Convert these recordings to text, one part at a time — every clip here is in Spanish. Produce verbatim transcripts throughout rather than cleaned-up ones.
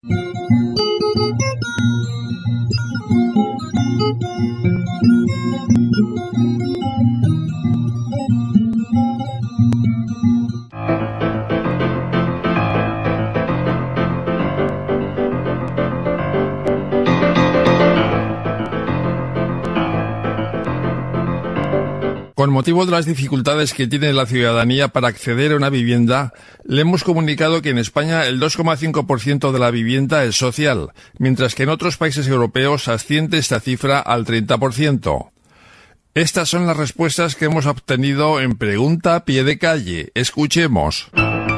Con motivo de las dificultades que tiene la ciudadanía para acceder a una vivienda, le hemos comunicado que en España el dos coma cinco por ciento de la vivienda es social, mientras que en otros países europeos asciende esta cifra al treinta por ciento. Estas son las respuestas que hemos obtenido en Pregunta a Pie de Calle. Escuchemos.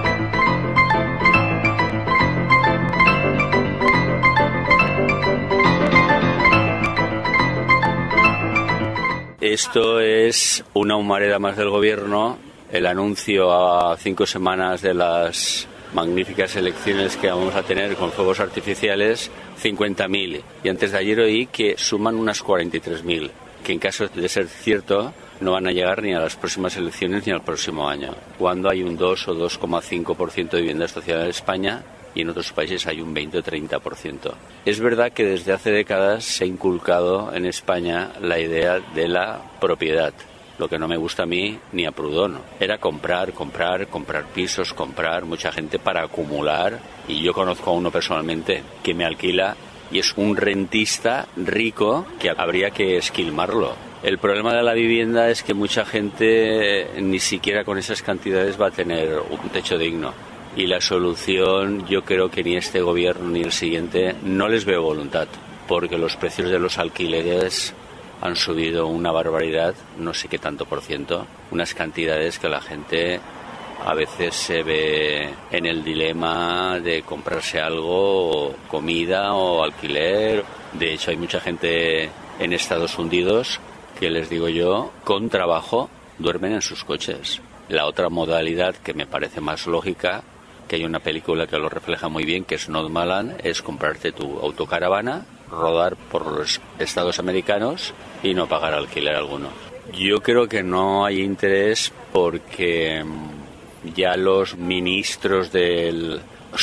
Esto es una humareda más del gobierno, el anuncio a cinco semanas de las magníficas elecciones que vamos a tener con fuegos artificiales, cincuenta mil. Y antes de ayer oí que suman unas cuarenta y tres mil, que en caso de ser cierto no van a llegar ni a las próximas elecciones ni al próximo año, cuando hay un dos o dos coma cinco por ciento de vivienda social en España y en otros países hay un veinte o treinta por ciento. Es verdad que desde hace décadas se ha inculcado en España la idea de la propiedad. Lo que no me gusta a mí ni a Proudhon era comprar, comprar, comprar pisos, comprar, mucha gente para acumular. Y yo conozco a uno personalmente que me alquila y es un rentista rico que habría que esquilmarlo. El problema de la vivienda es que mucha gente ni siquiera con esas cantidades va a tener un techo digno. Y la solución, yo creo que ni este gobierno ni el siguiente no les veo voluntad, porque los precios de los alquileres han subido una barbaridad, no sé qué tanto por ciento, unas cantidades que la gente a veces se ve en el dilema de comprarse algo, comida o alquiler. De hecho, hay mucha gente en Estados Unidos que, les digo yo, con trabajo duermen en sus coches. La otra modalidad que me parece más lógica, que hay una película que lo refleja muy bien, que es Nomadland, es comprarte tu autocaravana, rodar por los estados americanos y no pagar alquiler alguno. Yo creo que no hay interés porque ya los ministros del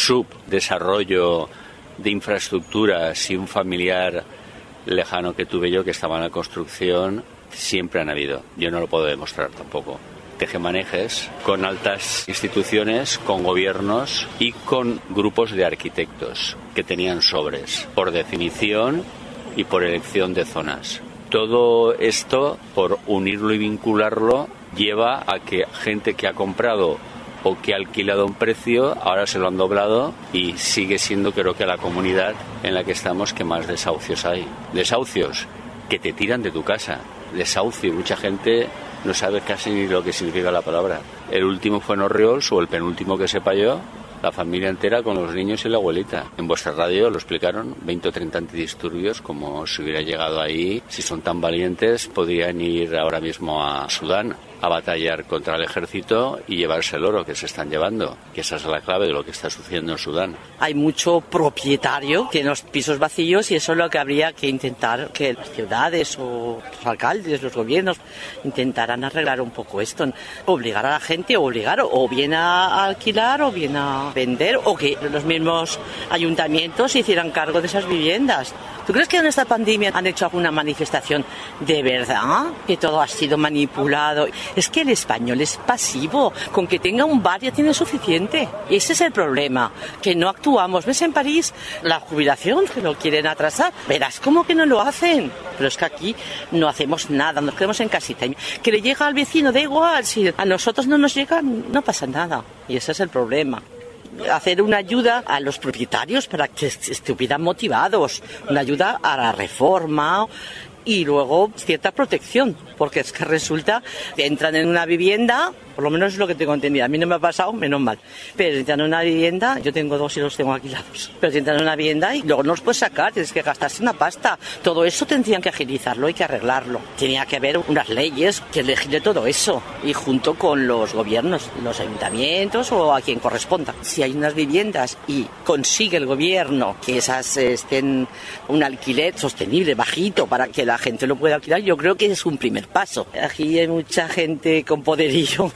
subdesarrollo de infraestructuras y un familiar lejano que tuve yo que estaba en la construcción siempre han habido. Yo no lo puedo demostrar tampoco. Tejemanejes con altas instituciones, con gobiernos y con grupos de arquitectos que tenían sobres, por definición y por elección de zonas. Todo esto, por unirlo y vincularlo, lleva a que gente que ha comprado o que ha alquilado a un precio, ahora se lo han doblado y sigue siendo, creo que, la comunidad en la que estamos que más desahucios hay. Desahucios que te tiran de tu casa. Desahucio, mucha gente no sabe casi ni lo que significa la palabra. El último fue en Orriols, o el penúltimo que sepa yo, la familia entera con los niños y la abuelita. En vuestra radio lo explicaron, veinte o treinta antidisturbios, como si hubiera llegado ahí. Si son tan valientes, podrían ir ahora mismo a Sudán a batallar contra el ejército y llevarse el oro que se están llevando, que esa es la clave de lo que está sucediendo en Sudán. Hay mucho propietario que en los pisos vacíos y eso es lo que habría que intentar que las ciudades o los alcaldes, los gobiernos intentaran arreglar un poco esto, obligar a la gente, obligar o bien a alquilar o bien a vender, o que los mismos ayuntamientos se hicieran cargo de esas viviendas. ¿Tú crees que en esta pandemia han hecho alguna manifestación de verdad? Que todo ha sido manipulado. Es que el español es pasivo. Con que tenga un bar ya tiene suficiente. Ese es el problema, que no actuamos. ¿Ves en París la jubilación que lo quieren atrasar? Verás cómo que no lo hacen. Pero es que aquí no hacemos nada, nos quedamos en casita. Que le llega al vecino, da igual. Si a nosotros no nos llega, no pasa nada. Y ese es el problema. Hacer una ayuda a los propietarios para que estuvieran motivados, una ayuda a la reforma y luego cierta protección, porque es que resulta que entran en una vivienda, por lo menos es lo que tengo entendido, a mí no me ha pasado, menos mal, pero entran en una vivienda, yo tengo dos y los tengo alquilados, pero entran en una vivienda y luego no los puedes sacar, tienes que gastarse una pasta, todo eso tendrían que agilizarlo y que arreglarlo, tenía que haber unas leyes que legisle todo eso, y junto con los gobiernos, los ayuntamientos o a quien corresponda. Si hay unas viviendas y consigue el gobierno que esas estén un alquiler sostenible, bajito, para que la gente lo pueda alquilar, yo creo que es un primer paso. Aquí hay mucha gente con poderío que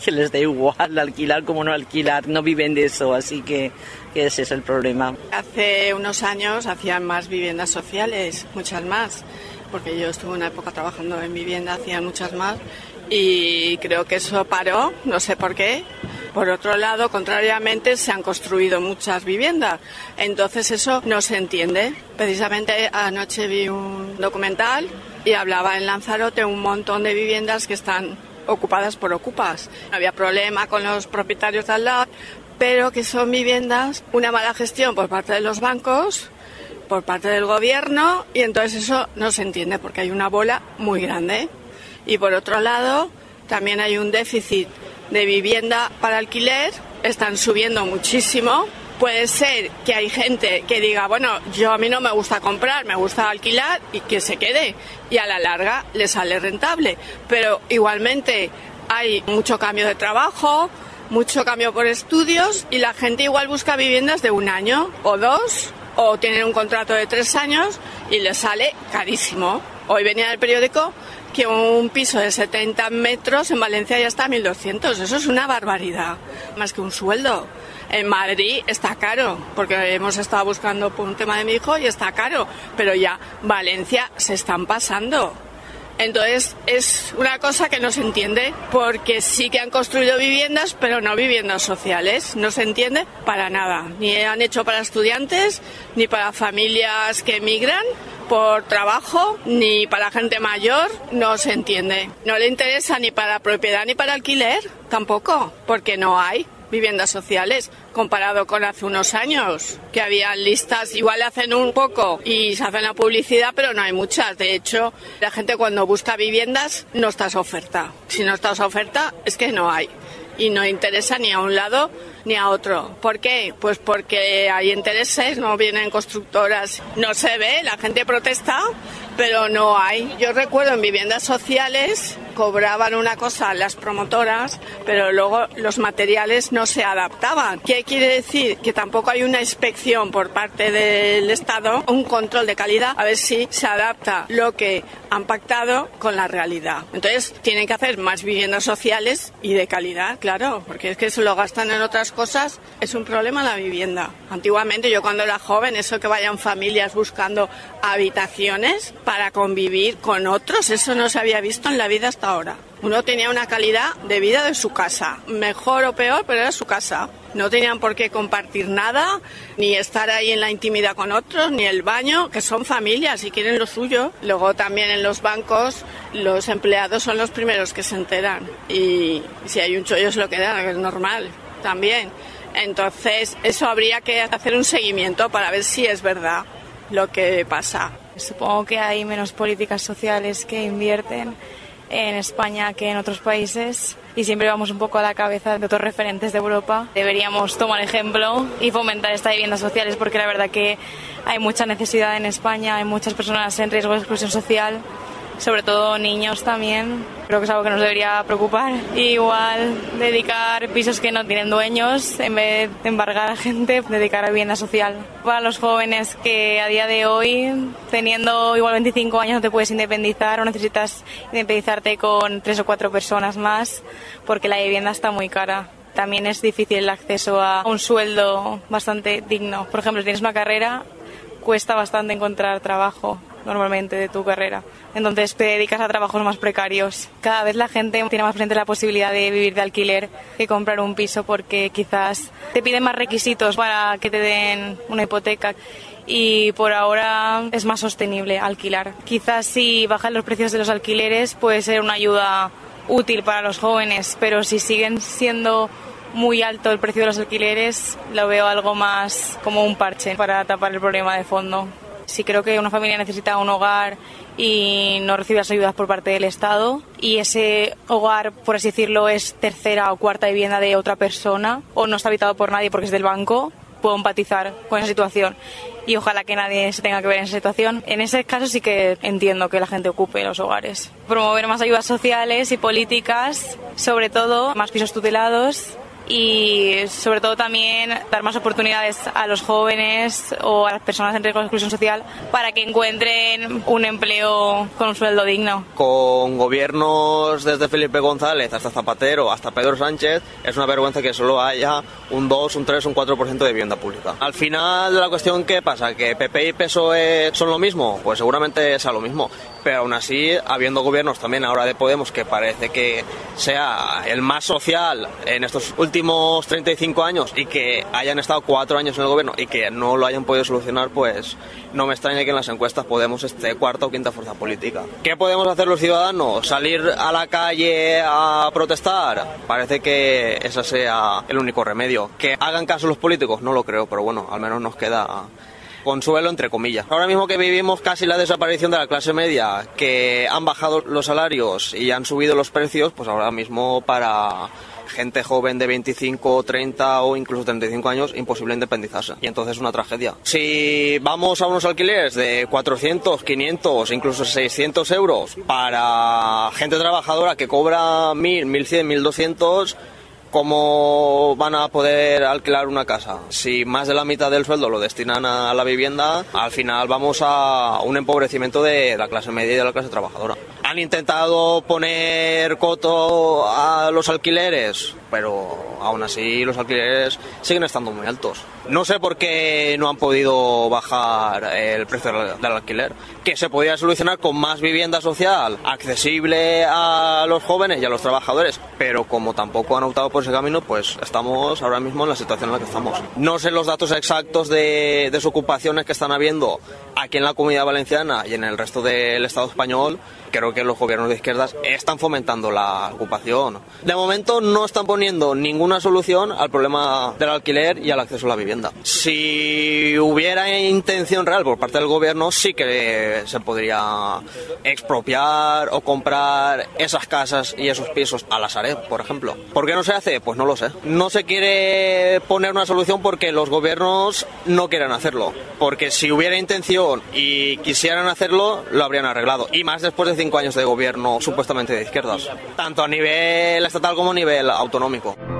que les da igual alquilar como no alquilar, no viven de eso, así que, que ese es el problema. Hace unos años hacían más viviendas sociales, muchas más, porque yo estuve una época trabajando en vivienda, hacían muchas más, y creo que eso paró, no sé por qué. Por otro lado, contrariamente, se han construido muchas viviendas, entonces eso no se entiende. Precisamente anoche vi un documental y hablaba en Lanzarote un montón de viviendas que están ocupadas por ocupas. No había problema con los propietarios de al lado, pero que son viviendas, una mala gestión por parte de los bancos, por parte del gobierno, y entonces eso no se entiende porque hay una bola muy grande. Y por otro lado, también hay un déficit de vivienda para alquiler, están subiendo muchísimo. Puede ser que hay gente que diga, bueno, yo a mí no me gusta comprar, me gusta alquilar y que se quede, y a la larga le sale rentable. Pero igualmente hay mucho cambio de trabajo, mucho cambio por estudios, y la gente igual busca viviendas de un año o dos, o tienen un contrato de tres años y les sale carísimo. Hoy venía en el periódico que un piso de setenta metros en Valencia ya está a mil doscientos. Eso es una barbaridad, más que un sueldo. En Madrid está caro, porque hemos estado buscando por un tema de mi hijo y está caro, pero ya Valencia se están pasando. Entonces es una cosa que no se entiende, porque sí que han construido viviendas, pero no viviendas sociales. No se entiende para nada. Ni han hecho para estudiantes, ni para familias que emigran por trabajo, ni para gente mayor, no se entiende. No le interesa ni para propiedad ni para alquiler, tampoco, porque no hay viviendas sociales, comparado con hace unos años, que había listas, igual hacen un poco y se hacen la publicidad, pero no hay muchas. De hecho, la gente cuando busca viviendas no está esa oferta. Si no está esa oferta, es que no hay. Y no interesa ni a un lado ni a otro. ¿Por qué? Pues porque hay intereses, no vienen constructoras, no se ve, la gente protesta, pero no hay. Yo recuerdo en viviendas sociales cobraban una cosa las promotoras, pero luego los materiales no se adaptaban. ¿Qué quiere decir? Que tampoco hay una inspección por parte del Estado, un control de calidad, a ver si se adapta lo que han pactado con la realidad. Entonces tienen que hacer más viviendas sociales y de calidad, claro, porque es que se lo gastan en otras cosas. Es un problema la vivienda. Antiguamente, yo cuando era joven, eso que vayan familias buscando habitaciones para convivir con otros, eso no se había visto en la vida hasta ahora. Uno tenía una calidad de vida de su casa, mejor o peor, pero era su casa. No tenían por qué compartir nada, ni estar ahí en la intimidad con otros, ni el baño, que son familias y quieren lo suyo. Luego también en los bancos los empleados son los primeros que se enteran, y si hay un chollo es lo que da, que es normal también. Entonces eso habría que hacer un seguimiento para ver si es verdad lo que pasa. Supongo que hay menos políticas sociales que invierten en España que en otros países, y siempre vamos un poco a la cabeza de otros referentes de Europa. Deberíamos tomar ejemplo y fomentar estas viviendas sociales, porque la verdad que hay mucha necesidad en España, hay muchas personas en riesgo de exclusión social, sobre todo niños también. Creo que es algo que nos debería preocupar. Igual dedicar pisos que no tienen dueños, en vez de embargar a gente, dedicar a vivienda social. Para los jóvenes que a día de hoy, teniendo igual veinticinco años, no te puedes independizar o necesitas independizarte con tres o cuatro personas más, porque la vivienda está muy cara. También es difícil el acceso a un sueldo bastante digno. Por ejemplo, si tienes una carrera, cuesta bastante encontrar trabajo normalmente de tu carrera. Entonces te dedicas a trabajos más precarios. Cada vez la gente tiene más presente la posibilidad de vivir de alquiler que comprar un piso, porque quizás te piden más requisitos para que te den una hipoteca, y por ahora es más sostenible alquilar. Quizás si bajan los precios de los alquileres puede ser una ayuda útil para los jóvenes, pero si siguen siendo muy alto el precio de los alquileres, lo veo algo más como un parche para tapar el problema de fondo. Sí, creo que una familia necesita un hogar y no recibe las ayudas por parte del Estado, y ese hogar, por así decirlo, es tercera o cuarta vivienda de otra persona, o no está habitado por nadie porque es del banco, puedo empatizar con esa situación y ojalá que nadie se tenga que ver en esa situación. En ese caso sí que entiendo que la gente ocupe los hogares. Promover más ayudas sociales y políticas, sobre todo más pisos tutelados y sobre todo también dar más oportunidades a los jóvenes o a las personas en riesgo de exclusión social para que encuentren un empleo con un sueldo digno. Con gobiernos desde Felipe González hasta Zapatero, hasta Pedro Sánchez, es una vergüenza que solo haya un dos, un tres, un cuatro por ciento de vivienda pública. Al final de la cuestión, ¿qué pasa? ¿Que P P y P S O E son lo mismo? Pues seguramente sea lo mismo, pero aún así, habiendo gobiernos también ahora de Podemos, que parece que sea el más social en estos últimos treinta y cinco años y que hayan estado cuatro años en el gobierno y que no lo hayan podido solucionar, pues no me extraña que en las encuestas Podemos esté cuarta o quinta fuerza política. ¿Qué podemos hacer los ciudadanos? ¿Salir a la calle a protestar? Parece que ese sea el único remedio. ¿Que hagan caso los políticos? No lo creo, pero bueno, al menos nos queda consuelo entre comillas. Ahora mismo que vivimos casi la desaparición de la clase media, que han bajado los salarios y han subido los precios, pues ahora mismo para gente joven de veinticinco, treinta o incluso treinta y cinco años, imposible independizarse. Y entonces es una tragedia. Si vamos a unos alquileres de cuatrocientos, quinientos, incluso seiscientos euros para gente trabajadora que cobra mil, mil cien, mil doscientos, ¿cómo van a poder alquilar una casa? Si más de la mitad del sueldo lo destinan a la vivienda, al final vamos a un empobrecimiento de la clase media y de la clase trabajadora. Han intentado poner coto a los alquileres, pero aún así los alquileres siguen estando muy altos. No sé por qué no han podido bajar el precio del alquiler, que se podía solucionar con más vivienda social, accesible a los jóvenes y a los trabajadores, pero como tampoco han optado por ese camino, pues estamos ahora mismo en la situación en la que estamos. No sé los datos exactos de desocupaciones que están habiendo aquí en la Comunidad Valenciana y en el resto del Estado español. Creo que los gobiernos de izquierdas están fomentando la ocupación. De momento no están poniendo ninguna solución al problema del alquiler y al acceso a la vivienda. Si hubiera intención real por parte del gobierno, sí que se podría expropiar o comprar esas casas y esos pisos a la Sareb, por ejemplo. ¿Por qué no se hace? Pues no lo sé. No se quiere poner una solución porque los gobiernos no quieren hacerlo. Porque si hubiera intención y quisieran hacerlo, lo habrían arreglado. Y más después de cinco años de gobierno supuestamente de izquierdas, tanto a nivel estatal como a nivel autonómico.